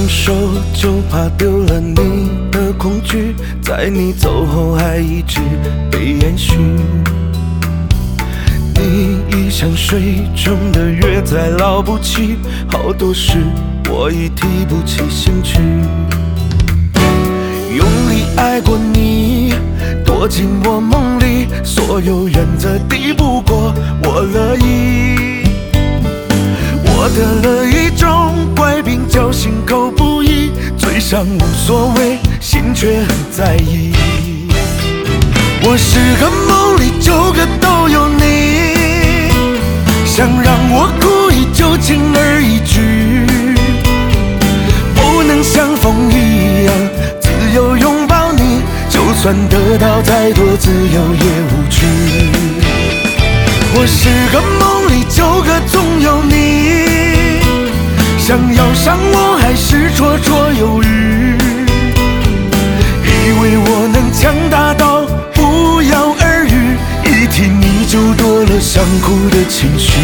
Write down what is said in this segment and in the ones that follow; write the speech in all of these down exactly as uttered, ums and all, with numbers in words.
手，就怕丢了你的恐惧，在你走后还一直被延续。你已像水中的月，再捞不起，好多事我已提不起兴趣。用力爱过你，躲进我梦里，所有原则抵不过我乐意。我得了一种怪病，叫心口不一，嘴上无所谓，心却很在意。我十个梦里九个都有你，想让我故意就轻而易举，不能像风一样自由拥抱你，就算得到再多自由也无趣。我十个梦里九个总有你，想要伤我还是绰绰有余，以为我能强大到不药而愈，一提你就多了想哭的情绪。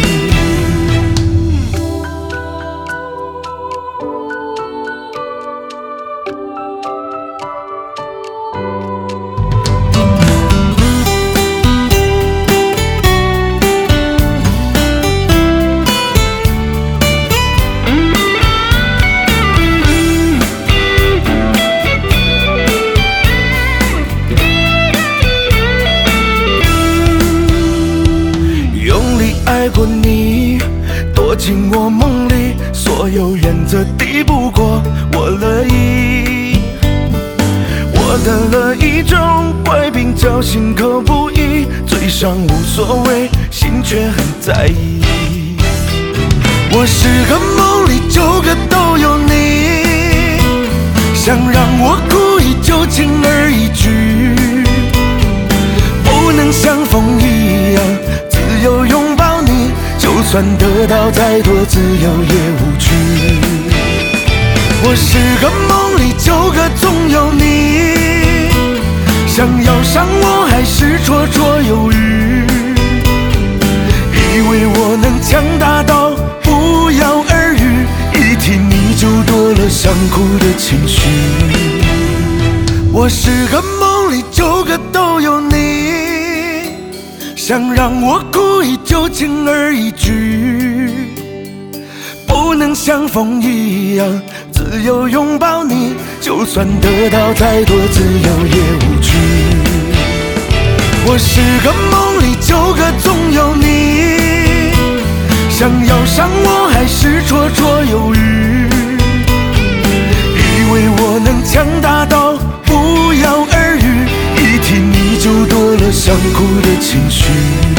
爱过你，躲进我梦里，所有原则抵不过我乐意。我得了一种怪病，叫心口不一，嘴上无所谓，心却很在意。我十个梦里九个都有你，想让我故意就轻而易举，不能像风一样自由拥抱你，就算得到再多自由也无趣。我十个梦里九个总有你，想要伤我还是绰绰有余，以为我能强大到不药而愈，一提你就多了想哭的情绪。我十个梦里九个都有你，想让我故意就轻而易举，不能像风一样自由拥抱你，就算得到再多自由也无趣。我十个梦里九个总有你，想要伤我还是绰绰有余，以为我能强大到不药而愈，一提你就多了想哭的情绪，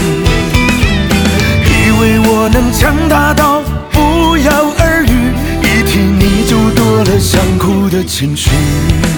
以为我能强大到不药而愈，一提你就多了想哭的情绪。